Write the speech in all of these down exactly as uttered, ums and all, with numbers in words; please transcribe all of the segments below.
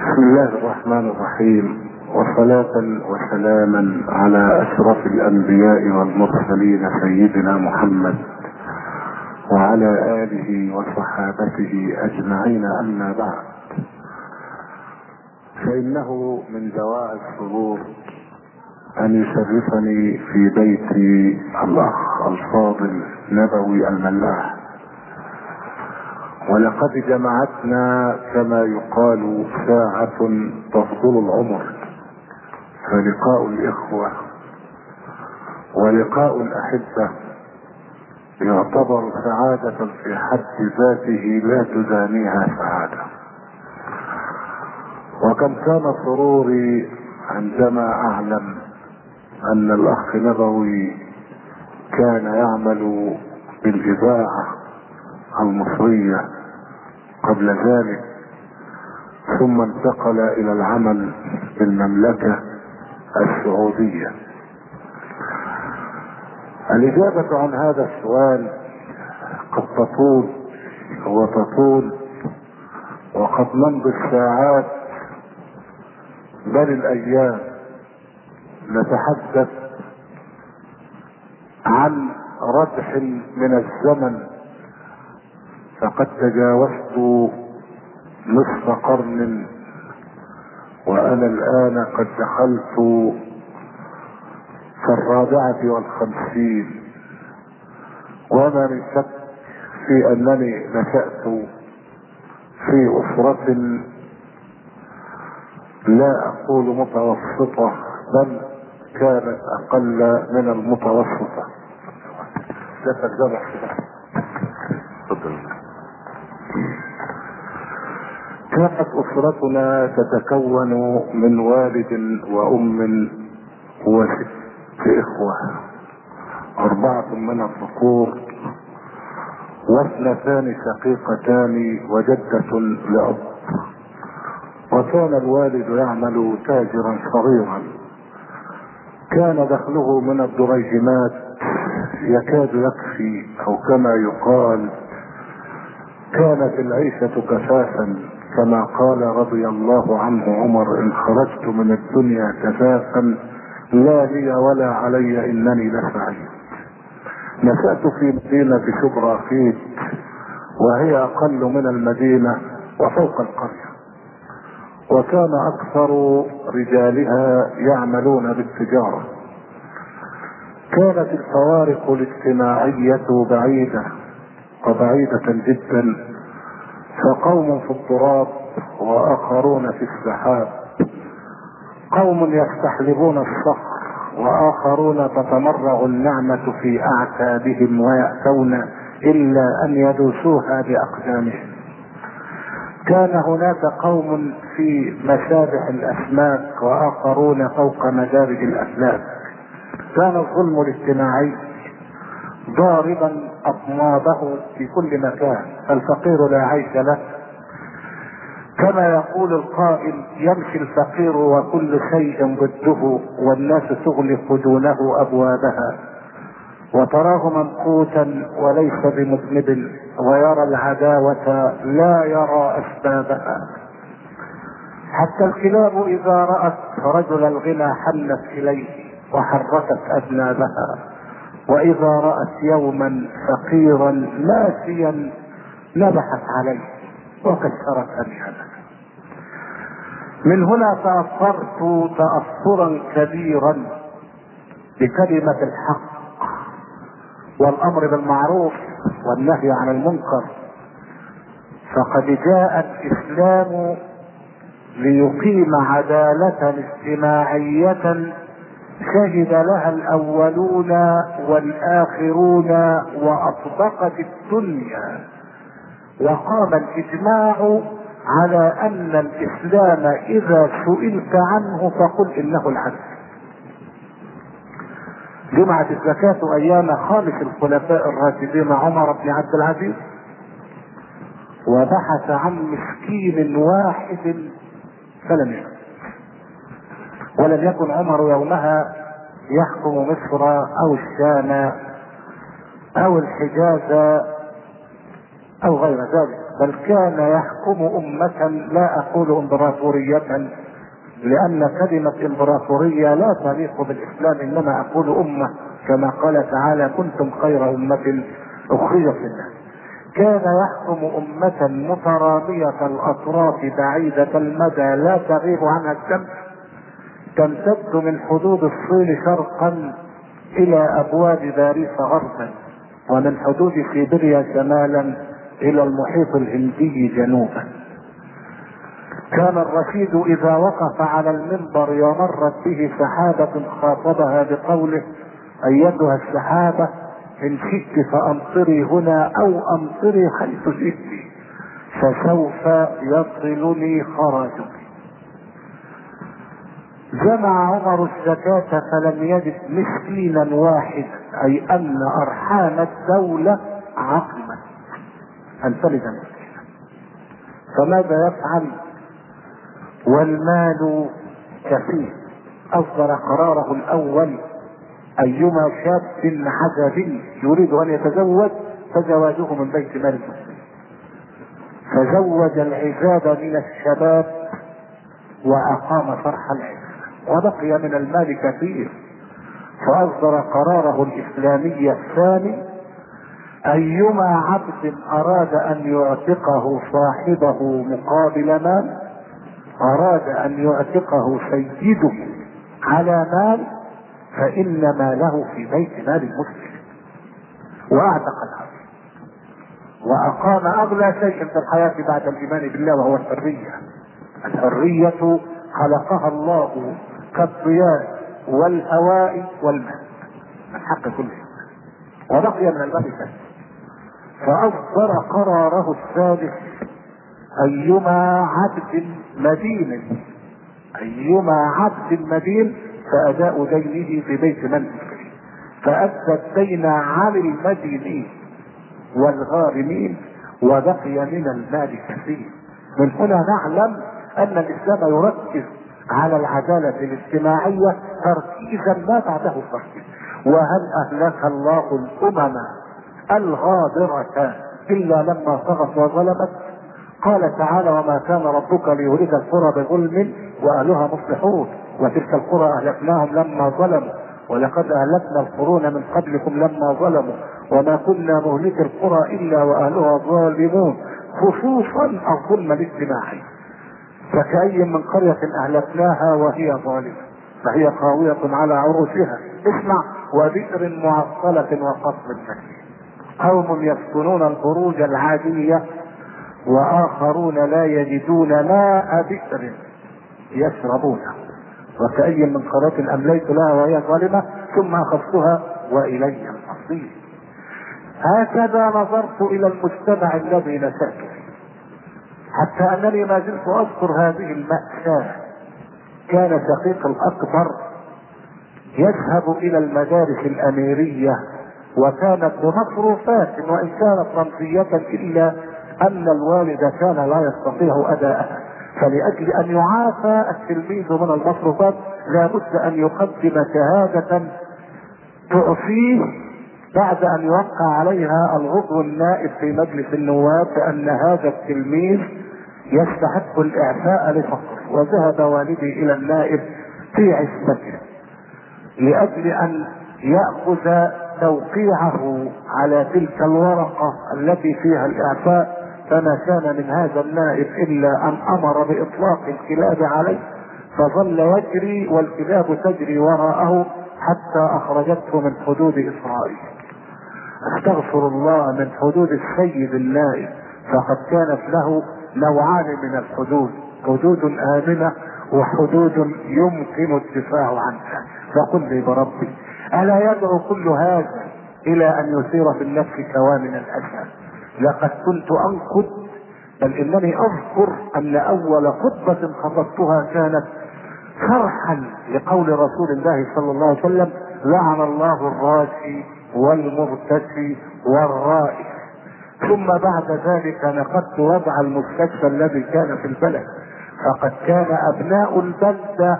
بسم الله الرحمن الرحيم، وصلاة وسلاما على أشرف الأنبياء والمرسلين سيدنا محمد وعلى آله وصحابته أجمعين. أما بعد، فإنه من دواعي السرور أن يشرفني في بيتي الأخ الفاضل نبوي الملاح، ولقد جمعتنا كما يقال ساعة تفضل العمر، فلقاء الإخوة ولقاء الأحبة يعتبر سعادة في حد ذاته لا تدانيها سعادة. وكم كان سروري عندما أعلم أن الأخ نبوي كان يعمل بالإذاعة المصرية قبل ذلك، ثم انتقل إلى العمل بالمملكة السعودية. الإجابة عن هذا السؤال قد تطول وتطول، وقد نمضي الساعات بل الأيام نتحدث عن ردح من الزمن، فقد تجاوزت نصف قرن وأنا الآن قد دخلت في الرابعة والخمسين، وما من شك في أنني نشأت في أسرة لا أقول متوسطة بل كانت أقل من المتوسطة. كانت أسرتنا تتكون من والد وأم وست إخوة، أربعة من الذكور واثنتان شقيقتان وجدة لأب. وكان الوالد يعمل تاجرا صغيرا، كان دخله من الدريهمات يكاد يكفي، أو كما يقال كانت العيشة كفافا، كما قال رضي الله عنه عمر: إن خرجت من الدنيا كفافا لا لي ولا علي إنني لسعيد. نشأت في مدينة شبرا-خيت، وهي أقل من المدينة وفوق القرية، وكان أكثر رجالها يعملون بالتجارة. كانت الفوارق الاجتماعية بعيدة وبعيدة جدا، فقوم في التراب وآخرون في السحاب، قوم يستحلبون الصخر وآخرون تتمرغ النعمة في أعتابهم ويأتون إلا أن يدوسوها بأقدامهم. كان هناك قوم في مسابح الأسماك وآخرون فوق مدارج الأفلاك. كان الظلم الاجتماعي ضاربا أطنابه في كل مكان، الفقير لا عيش له، كما يقول القائل: يمشي الفقير وكل شيء ضده، والناس تغلق دونه أبوابها، وتراه ممقوتا وليس بمذنب، ويرى العداوة لا يرى أسبابها. حتى الكلاب إذا رأت رجل الغنى حلت إليه وحركت أذنابها، وإذا رأت يوما فقيرا ناسيا نبحت عليه وكسرت أنيابها. من هنا تأثرت تأثرا كبيرا بكلمة الحق والأمر بالمعروف والنهي عن المنكر، فقد جاء الإسلام ليقيم عدالة اجتماعية شهد لها الأولون والآخرون وأطبقت الدنيا، وقام الإجماع على أن الإسلام إذا سئلت عنه فقل إنه العدل. جمعت الزكاة أيام خالف الخلفاء الراشدين عمر بن عبد العزيز، وبحث عن مسكين واحد فلم يكن، ولم يكن عمر يومها يحكم مصر أو الشام أو الحجاز أو غير ذلك، بل كان يحكم أمة، لا أقول إمبراطورية لأن كلمة إمبراطورية لا تليق بالإسلام، إنما أقول أمة كما قال تعالى كنتم خير أمة أخرجت للناس. كان يحكم أمة مترامية الأطراف بعيدة المدى لا تغيب عنها الشمس، تمتد من حدود الصين شرقا إلى أبواب باريس غربا، ومن حدود سيبيريا شمالا إلى المحيط الهندي جنوبا. كان الرشيد إذا وقف على المنبر ومرت به سحابة خاطبها بقوله أيتها السحابة إن شئت فأمطري هنا أو أمطري حيث شئت فسوف يصلني خراجك. جمع عمر الزكاة فلم يجد مسكينا واحد، أي أن أرحام الدولة عقمت أن تلد مسكينا. فماذا يفعل والمال كثير؟ أصدر قراره الأول أيما شاب عزبي يريد أن يتزوج فزواجه من بيت مال المسلمين، فزوج العزاب من الشباب وأقام فرح العز وبقي من المال كثير. فأصدر قراره الإسلامي الثاني أيما عبد أراد أن يعتقه صاحبه مقابل مال، أراد أن يعتقه سيده على مال، فإن ماله في بيت مال المسلم. وأعتق العبد وأقام أغلى شيء في الحياة بعد الإيمان بالله وهو الحرية. الحرية خلقها الله كالضياء والهواء والماء من حق كل شيء، وبقي من المال شيء. فأصدر قراره الثالث أيما عبد مدين أيما عبد مدين فأداء دينه في بيت مال المسلمين، فأدى الدين عن المدينين والغارمين وبقي من المال كثير. من هنا نعلم أن الإسلام يركز على العدالة الاجتماعية تركيزا ما بعده تركيز. وهل أهلك الله الأمم الغادرة إلا لما طغت وظلمت؟ قال تعالى وما كان ربك ليهلك القرى بظلم وأهلها مصلحون وتلك القرى أهلكناهم لما ظلموا ولقد أهلكنا القرون من قبلكم لما ظلموا وما كنا مهلك القرى إلا وأهلها ظالمون، خصوصا الظلم الاجتماعي. فكأي من قرية أهلكناها وهي ظالمة فهي خاوية على عروشها. اسمع وبئر معطلة وقصر مكين. قوم يسكنون البروج العادية وآخرون لا يجدون ماء بئر يشربونه. وكأي من قرية أمليت لها وهي ظالمة ثم أخذتها وإلي المصير. هكذا نظرت إلى المجتمع الذي نشأت فيه حتى أنني ما زلت أذكر هذه المأساة. كان شقيق الأكبر يذهب إلى المدارس الأميرية وكانت بمصروفات وإن كانت رمزية إلا أن الوالد كان لا يستطيع أداءها، فلأجل أن يعافى التلميذ من المصروفات لابد أن يقدم شهادة تعفيه بعد أن يوقع عليها العضو النائب في مجلس النواب بأن هذا التلميذ يستحق الإعفاء لفقره. وذهب والدي إلى النائب في عصمته لأجل أن يأخذ توقيعه على تلك الورقة التي فيها الإعفاء، فما كان من هذا النائب إلا أن أمر بإطلاق الكلاب عليه، فظل يجري والكلاب تجري وراءه حتى أخرجته من حدود إسرائيل. استغفر الله، من حدود السيد النائب، فقد كانت له نوعان من الحدود، حدود آمنة وحدود يمكن الدفاع عنها. فقل لي بربي ألا يدعو كل هذا إلى أن يثير في النفس كوامن الأسى؟ لقد كنت أنقد، بل إنني أذكر أن أول خطبة خطبتها كانت شرحا لقول رسول الله صلى الله عليه وسلم لعن الله الراشي والمرتشي والرائي. ثم بعد ذلك نقدت وضع المستشفى الذي كان في البلد، فقد كان أبناء البلدة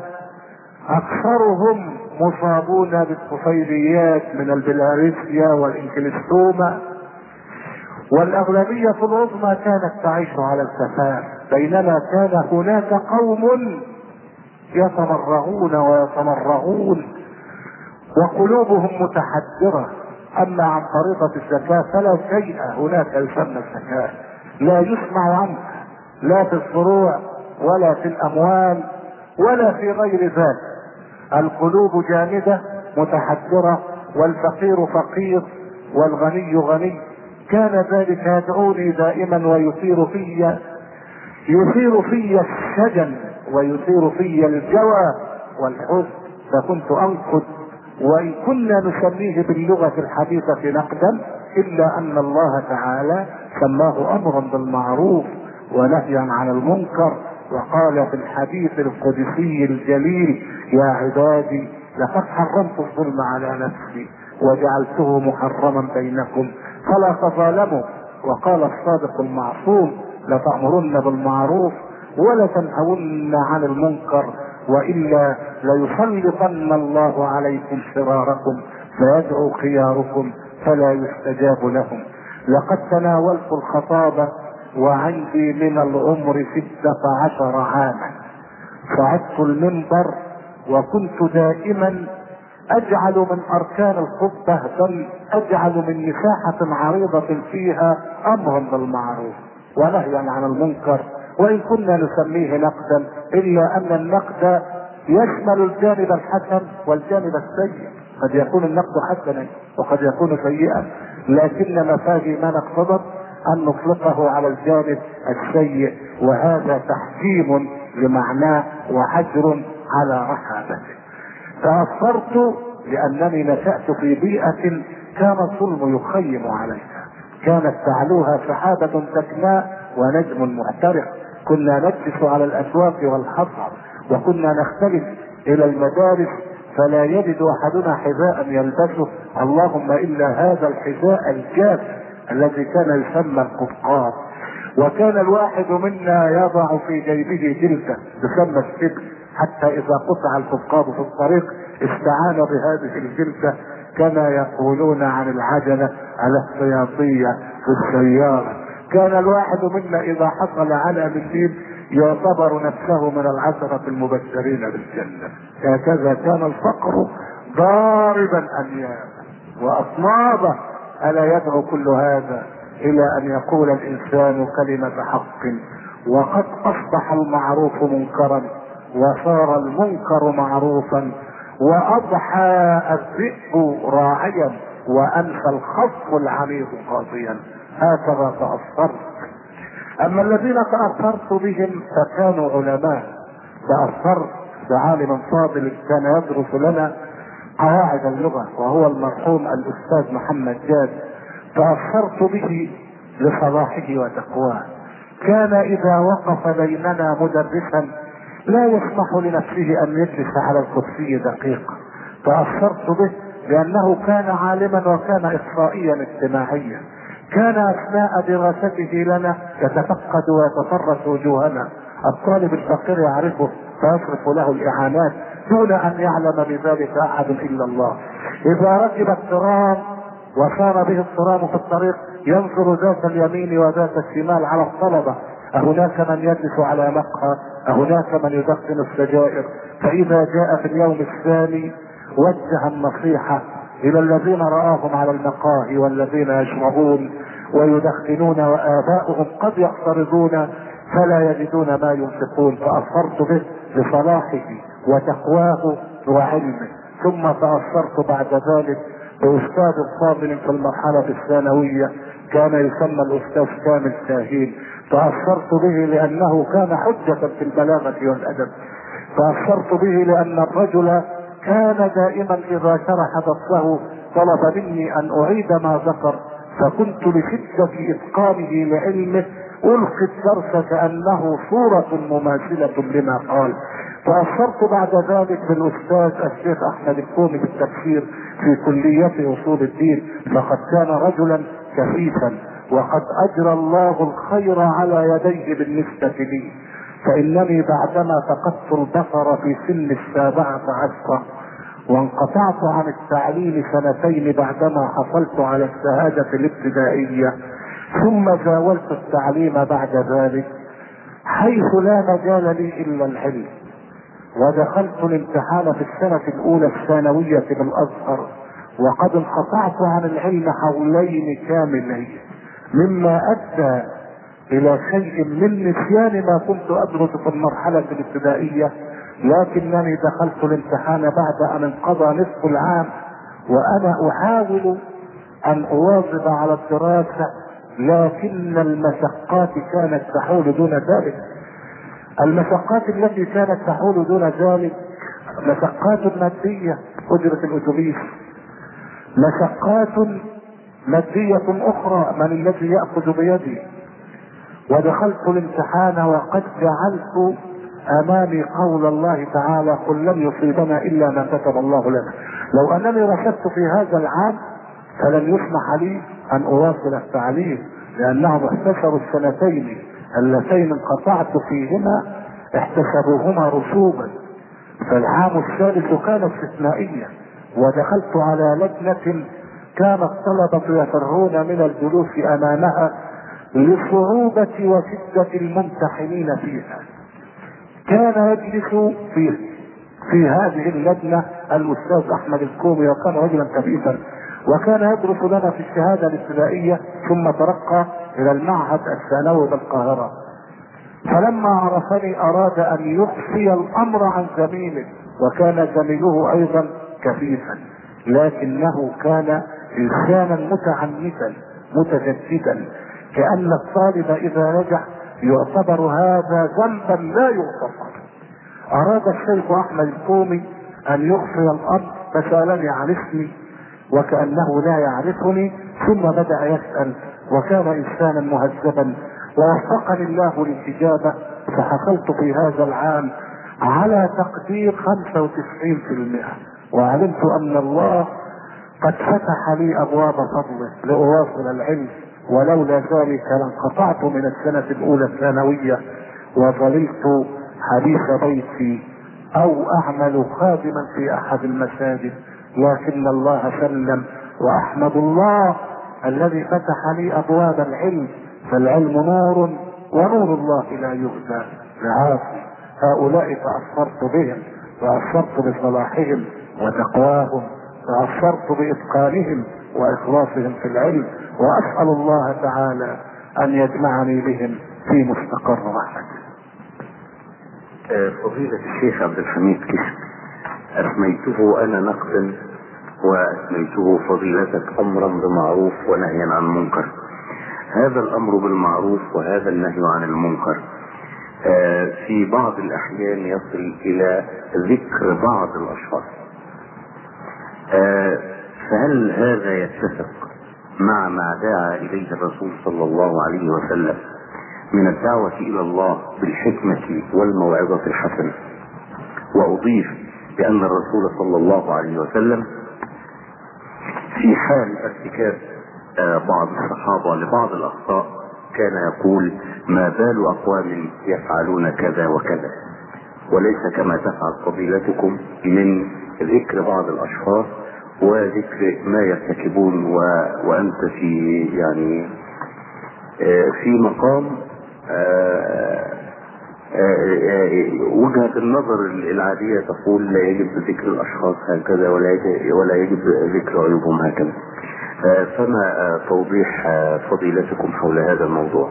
أكثرهم مصابون بالطفيليات من البلهارسيا والإنكليستوما، والأغلبية العظمى كانت تعيش على الكفاف، بينما كان هناك قوم يتمرغون ويتمرغون وقلوبهم متحجرة. أما عن طريقة الزكاة فلا شيء هناك يسمى الزكاة، لا يسمع عنه لا في الفروع ولا في الأموال ولا في غير ذلك. القلوب جامدة متحجرة، والفقير فقير والغني غني. كان ذلك يدعوني دائما ويثير في يثير في الشجن ويثير في الجوى والحزن، فكنت انقد، وان كنا نسميه باللغة الحديثة نقدا، الا ان الله تعالى سماه امرا بالمعروف ونهيا عن المنكر، وقال في الحديث القدسي الجليل: يا عبادي لقد حرمت الظلم على نفسي وجعلته محرما بينكم فلا تظالموا. وقال الصادق المعصوم: لتأمرن بالمعروف ولتنهون عن المنكر، والا ليسلطن الله عليكم شراركم فيدعو خياركم فلا يستجاب لهم. لقد تناولت الخطابة وعندي من العمر ستة عشر عاما. صعدت المنبر وكنت دائما اجعل من اركان الخطبة، بل اجعل من مساحة عريضة فيها امرا بالمعروف ونهيا عن المنكر، وان كنا نسميه نقدا، الا ان النقد يشمل الجانب الحسن والجانب السيء. قد يكون النقد حسنا وقد يكون سيئا، لكن مفاهيمنا اقتضت ان نطلقه على الجانب السيء، وهذا تحكيم لمعناه وحجر على رحابته. تأثرت لأنني نشأت في بيئة كان الظلم يخيم عليها، كانت تعلوها سحابة سكناء ونجم محترق. كنا نجلس على الأسواق والحصر، وكنا نختلف إلى المدارس فلا يجد أحدنا حذاء يلبسه، اللهم إلا هذا الحذاء الجاف الذي كان يسمى القفقاز. وكان الواحد منا يضع في جيبه جلدة تسمى السبل، حتى اذا قطع القفقاز في الطريق استعان بهذه الجلدة، كما يقولون عن العجلة الاحتياطية في السيارة. كان الواحد منا اذا حصل على منديل يعتبر نفسه من العشرة المبشرين بالجنة. هكذا كان الفقر ضاربا انيابا واصنابه. الا يدعو كل هذا الى ان يقول الانسان كلمة حق؟ وقد اصبح المعروف منكرا وصار المنكر معروفا، واضحى الذئب راعيا وانفى الخصم العميق قاضيا. هكذا تأثرت. اما الذين تأثرت بهم فكانوا علماء. تأثرت بعالم فاضل كان يدرس لنا قواعد اللغة، وهو المرحوم الاستاذ محمد جاد. تأثرت به لصلاحه وتقواه. كان اذا وقف بيننا مدرسا لا يسمح لنفسه ان يجلس على الكرسي دقيقة. تأثرت به لانه كان عالما وكان اخصائيا اجتماعيا. كان اثناء دراسته لنا يتفقد ويتفرس وجوهنا. الطالب الفقير يعرفه فيصرف له الاعانات دون ان يعلم بذلك احد الا الله. اذا ركب الترام وصار به الترام في الطريق ينظر ذات اليمين وذات الشمال على الطلبة، أهناك من يجلس على مقهى، أهناك من يدخن السجائر. فإذا جاء في اليوم الثاني وجه النصيحة إلى الذين رآهم على المقاهي والذين يشربون ويدخنون وآباؤهم قد يقترضون فلا يجدون ما ينفقون. فأثرت به لصلاحه وتقواه وعلمه. ثم تأثرت بعد ذلك بأستاذ فاضل في المرحلة الثانوية كان يسمى الأستاذ كامل شاهين. تأثرت به لأنه كان حجة في البلاغة والأدب. تأثرت به لأن الرجل كان دائما إذا شرح درسه طلب مني أن أعيد ما ذكر، فكنت لشدة إتقانه لعلمه ألقي الدرس كأنه صورة مماثلة لما قال. تأثرت بعد ذلك بالاستاذ الشيخ احمد الكومي بالتفسير في كلية اصول الدين، فقد كان رجلا كفيفا وقد اجرى الله الخير على يديه بالنسبة لي. فانني بعدما فقدت البصر في سن السابعة عشرة وانقطعت عن التعليم سنتين بعدما حصلت على الشهادة الابتدائية، ثم زاولت التعليم بعد ذلك حيث لا مجال لي الا العلم، ودخلت الامتحان في السنة الاولى الثانوية بالازهر وقد انقطعت عن العلم حولين كاملين، مما ادى الى شيء من نسيان ما كنت ادرس في المرحلة الابتدائية، لكنني دخلت الامتحان بعد ان انقضى نصف العام وانا احاول ان اواظب على الدراسة، لكن المشقات كانت تحول دون ذلك. المشقات التي كانت تحول دون ذلك مشقات مادية، اجرة الاتوبيس، مشقات مادية اخرى، من الذي يأخذ بيدي؟ ودخلت الامتحان وقد جعلت امامي قول الله تعالى: قل لن يصيبنا الا ما كتب الله لنا. لو انني رشدت في هذا العام فلن يسمح لي ان اواصل التعليم، لانهم احتسبوا السنتين اللتين انقطعت فيهما احتسبوهما رسوبا، فالعام الثالث كان استثنائيا. ودخلت على لجنة كان الطلبة يفرون من الجلوس امامها لصعوبة وشدة الممتحنين فيها. كان يجلس في في هذه اللجنة الاستاذ احمد الكومي، وكان رجلا كبيرا، وكان يدرس لنا في الشهادة الابتدائية ثم ترقى الى المعهد الثانوي بالقاهرة. فلما عرفني اراد ان يخفي الامر عن زميله، وكان زميله ايضا كفيفا، لكنه كان انسانا متعنتا متجددا، كأن الطالب اذا نجح يعتبر هذا ذنبا لا يغتفر. اراد الشيخ احمد الكومي ان يخفي الامر فسألني عن اسمي وكأنه لا يعرفني، ثم بدأ يسأل، وكان انسانا مهذبا، ووفقني الله للاجابة، فحصلت في هذا العام على تقدير خمسة وتسعين بالمئة، وعلمت ان الله قد فتح لي ابواب فضله لاواصل العلم، ولولا ذلك لانقطعت من السنة الاولى الثانوية وظللت حديث بيتي او اعمل خادما في احد المساجد، لكن الله سلم. واحمد الله الذي فتح لي ابواب العلم، فالعلم نور ونور الله لا يهدى لعاصي. هؤلاء تأثرت بهم وأثرت بصلاحهم وتقواهم، تأثرت بإتقانهم وإخلاصهم في العلم، وأسأل الله تعالى أن يجمعني بهم في مستقر رحمته. فضيلة الشيخ عبد الحميد كشك، أسميته أنا نقدا وأسميته فضيلتك أمرا بمعروف ونهيا عن منكر. هذا الأمر بالمعروف وهذا النهي عن المنكر في بعض الأحيان يصل إلى ذكر بعض الأشخاص، فهل هذا يتفق مع ما دعا إليه الرسول صلى الله عليه وسلم من الدعوة إلى الله بالحكمة والموعظة الحسنة؟ وأضيف بأن الرسول صلى الله عليه وسلم في حال ارتكاب بعض الصحابة لبعض الأخطاء كان يقول: ما بال أقوام يفعلون كذا وكذا، وليس كما تفعل فضيلتكم من ذكر بعض الأشخاص وذكر ما يرتكبون، و... وأنت في يعني في مقام وجهة النظر العادية تقول لا يجب ذكر الأشخاص هكذا ولا يجب, ولا يجب ذكر عيوبهم هكذا. فما توضيح فضيلتكم حول هذا الموضوع؟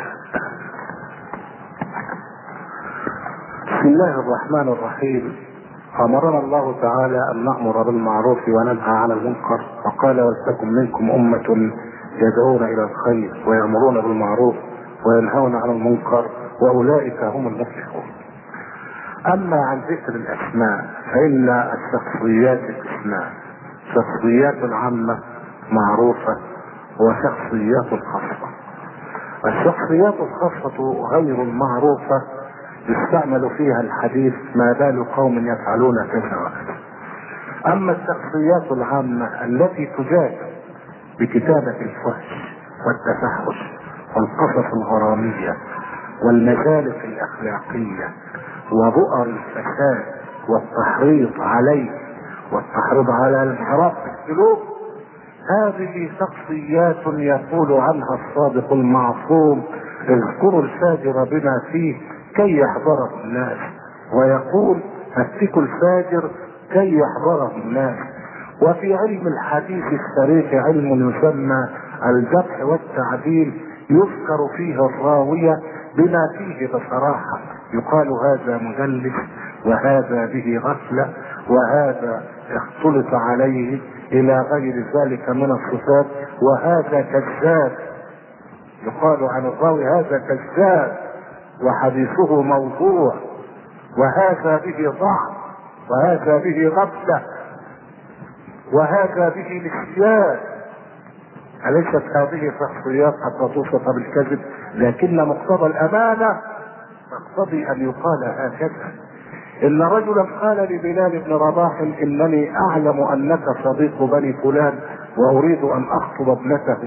بسم الله الرحمن الرحيم. أمرنا الله تعالى أن نأمر بالمعروف وننهى عن المنكر، وقال: ولتكن منكم أمة يدعون إلى الخير ويأمرون بالمعروف وينهون عن المنكر وأولئك هم المفلحون. أما عن ذكر الأسماء فإن الشخصيات قسمان: شخصيات عامة معروفة وشخصيات خاصة. الشخصيات الخاصة غير المعروفة يستعمل فيها الحديث: ما بال قوم يفعلون كذا وكذا. اما الشخصيات العامة التي تجاد بكتابة الفحش والتفحش والقصص الغرامية والمزالق الاخلاقية وبؤر الفساد والتحريض عليه والتحريض على الانحراف في السلوك، هذه شخصيات يقول عنها الصادق المعصوم: اذكروا الفاجر بما فيه كي يحضره الناس. ويقول: هتكوا الفاجر كي يحضره الناس. وفي علم الحديث الصريح علم يسمى الجرح والتعديل، يذكر فيه الراوية بما فيه بصراحة، يقال هذا مدلس، وهذا به غفلة، وهذا اختلط عليه الى غير ذلك من الصفات، وهذا كذاب. يقال عن الراوي: هذا كذاب وحديثه موضوع، وهذا به ضعف، وهذا به غفلة، وهذا به نسيان. أليست هذه شخصيات حتى توصف بالكذب؟ لكن مقتضى الأمانة تقتضي أن يقال هكذا. إن رجلا قال لبلال بن رباح: إنني أعلم أنك صديق بني فلان وأريد أن أخطب ابنتهم،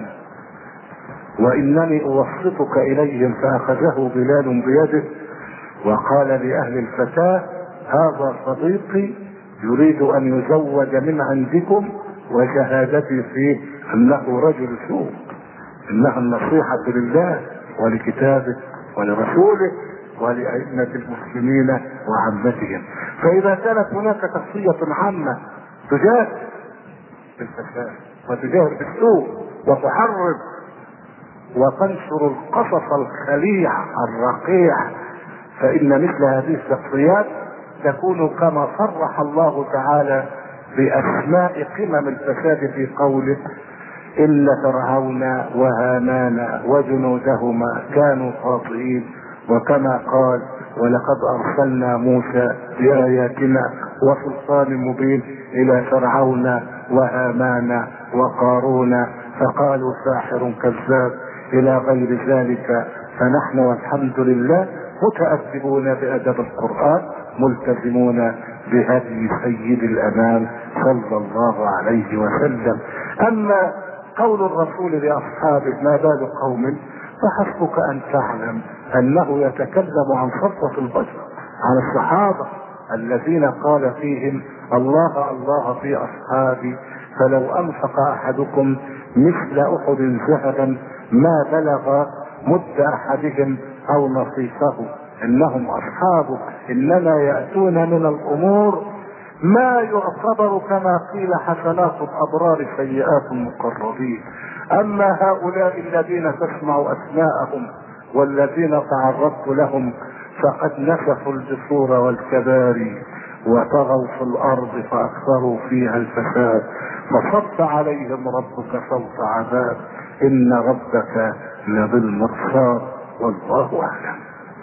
وإنني أوسطك إليهم. فأخذه بلال بيده وقال لأهل الفتاة: هذا صديقي يريد أن يزوج من عندكم، وشهادتي فيه أنه رجل سوء. إنها النصيحة لله ولكتابه ولرسوله ولأئمة المسلمين وعامتهم. فإذا كانت هناك شخصية عامة تجاهر بالفساد وتجاهر بالسوء وتحرض وتنشر القصص الخليع الرقيع، فإن مثل هذه الشخصيات تكون كما صرح الله تعالى بأسماء قمم الفساد في قوله: إن فرعون وهامان وجنودهما كانوا خاطئين. وكما قال: ولقد أرسلنا موسى بآياتنا وسلطان مبين إلى فرعون وهامان وقارون فقالوا ساحر كذاب، إلى غير ذلك. فنحن والحمد لله متأدبون بأدب القرآن، ملتزمون بهدي سيد الأنام صلى الله عليه وسلم. أما قول الرسول لأصحابه: ما بال قوم، فحسبك أن تعلم أنه يتكلم عن صفوة البشر، عن الصحابة الذين قال فيهم: الله الله في أصحابي، فلو أنفق أحدكم مثل أحد ذهبا ما بلغ مد أحدهم أو نصيفه. إنهم أصحابه إنما يأتون من الأمور ما يعتبر كما قيل حسنات الأبرار سيئات المقربين. أما هؤلاء الذين تسمع أسماءهم والذين تعرضت لهم فقد نسفوا الجسور والكباري وطغوا في الأرض فأكثروا فيها الفساد، فصب عليهم ربك صوت عذاب، إن ربك لبالمرصاد، والله أعلم.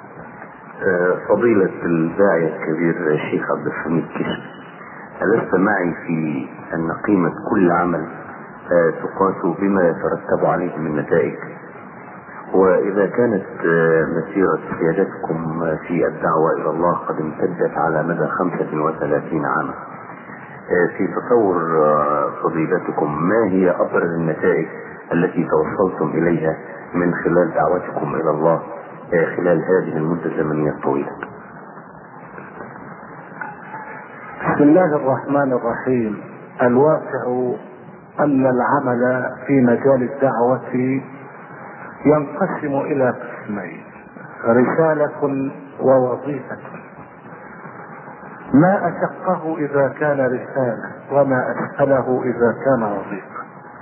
فضيلة الداعية الكبير الشيخ عبد الحميد كشك، ألست معي في أن قيمة كل عمل تقاس بما يترتب عليه من نتائج؟ وإذا كانت مسيرة سيادتكم في الدعوة إلى الله قد امتدت على مدى خمسة وثلاثين عاما، في تصور فضيلتكم ما هي أبرز النتائج التي توصلتم إليها من خلال دعوتكم إلى الله خلال هذه المدة الزمنية الطويلة؟ بسم الله الرحمن الرحيم. الواقع أن العمل في مجال الدعوة ينقسم إلى قسمين: رسالة ووظيفة. ما أشقه إذا كان رسالة، وما أسهله إذا كان وظيفة.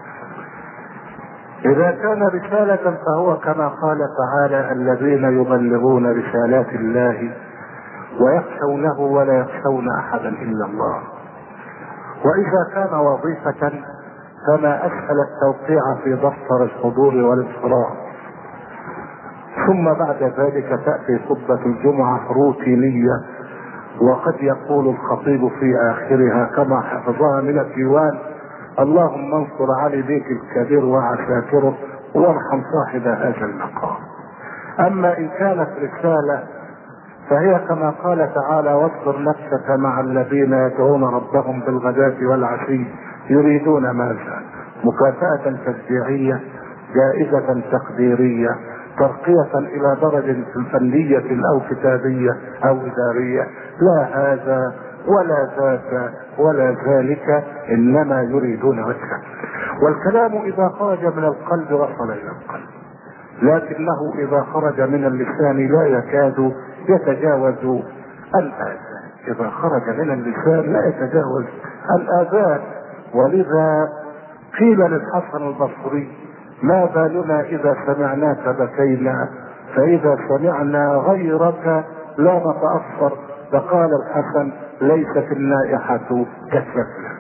إذا كان رسالة فهو كما قال تعالى: الذين يبلغون رسالات الله ويخشونه ولا يخشون أحدا إلا الله. وإذا كان وظيفة فما أسهل التوقيع في دفتر الحضور والانصراف، ثم بعد ذلك تأتي خطبة الجمعة روتينية، وقد يقول الخطيب في آخرها كما حفظها من الديوان: اللهم انصر علي بيك الكبير وعساكره وارحم صاحب هذا المقام. أما إن كانت رسالة فهي كما قال تعالى: واصبر نفسك مع الذين يدعون ربهم بالغداة والعشي يريدون ماذا؟ مكافأة تشجيعية، جائزة تقديرية، ترقية إلى درجة فنية أو كتابية أو إدارية. لا هذا ولا ذاك ولا ذلك، إنما يريدون وجهه. والكلام اذا خرج من القلب وصل الى القلب، لكنه اذا خرج من اللسان لا يكاد يتجاوز الاذان. اذا خرج من اللسان لا يتجاوز الاذان. ولذا قيل للحسن البصري: ما بالنا اذا سمعناك بكينا، فاذا سمعنا غيرك لا نتاثر. فقال الحسن: ليست النائحه كالسفله.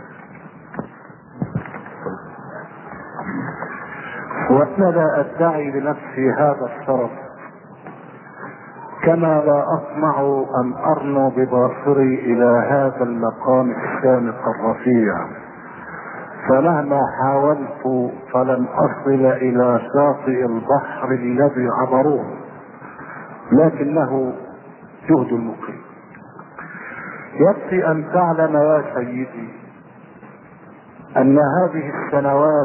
وانا لا ادعي لنفسي هذا الشرف، كما لا اطمع ان ارنو بباصري الى هذا المقام الشامخ الرفيع، فمهما حاولت فلن اصل الى شاطئ البحر الذي عبروه، لكنه جهد المقيم. يكفي ان تعلم يا سيدي ان هذه السنوات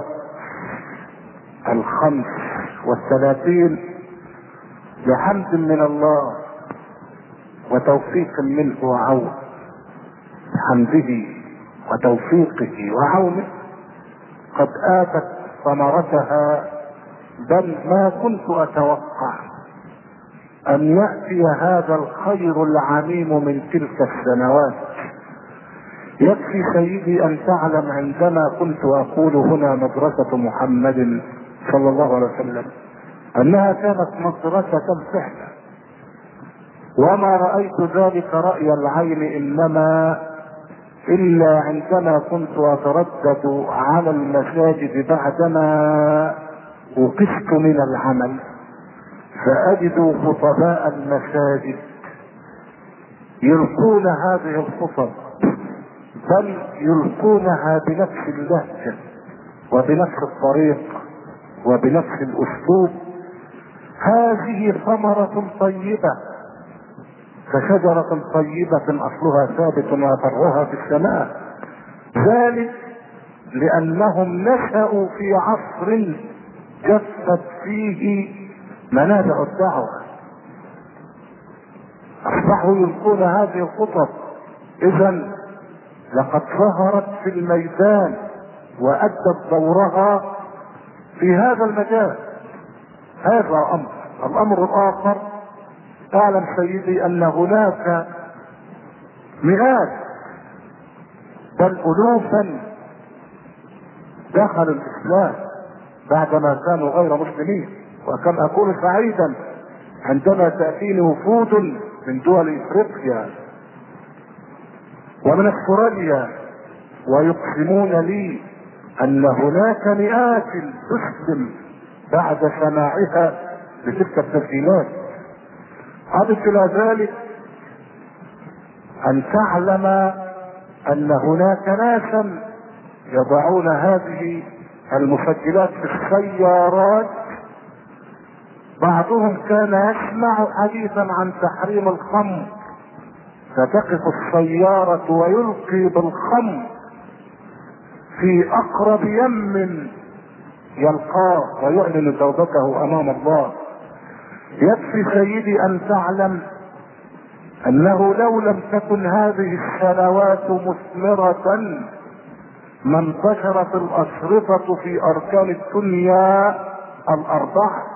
الخمس والثلاثين بحمد من الله وتوفيق منه وعون، بحمده وتوفيقه وعونه قد آتت ثمرتها، بل ما كنت أتوقع أن يأتي هذا الخير العميم من تلك السنوات. يكفي سيدي أن تعلم عندما كنت أقول هنا مدرسة محمد صلى الله عليه وسلم أنها كانت مدرسة فعلا، وما رأيت ذلك رأي العين إنما إلا عندما كنت أتردد على المساجد بعدما وقفت من العمل، فأجد خطباء المساجد يلقون هذه الخطب، بل يلقونها بنفس اللهجة وبنفس الطريق وبنفس الأسلوب. هذه ثمرة طيبة كشجرة طيبة أصلها ثابت وفرعها في السماء، ذلك لأنهم نشأوا في عصر جفت فيه منابع الدعوة، أصبحوا يلقون هذه الخطب. إذن لقد ظهرت في الميدان وأدت دورها في هذا المجال. هذا أمر. الأمر الآخر: اعلم سيدي أن هناك مئات بل ألوفا دخلوا الإسلام بعدما كانوا غير مسلمين. وكم أكون سعيدا عندما تأتيني وفود من دول إفريقيا ومن استراليا ويقسمون لي أن هناك مئات تسلم بعد سماعها لتلك التسجيلات. أضف إلى ذلك أن تعلم أن هناك ناسا يضعون هذه المسجلات في السيارات. بعضهم كان يسمع حديثا عن تحريم الخمر فتقف السيارة ويلقي بالخمر في أقرب يم يلقاه ويعلن توبته أمام الله. يكفي سيدي أن تعلم أنه لو لم تكن هذه السنوات مثمرة ما انتشرت الأشرطة في أركان الدنيا الأربعة.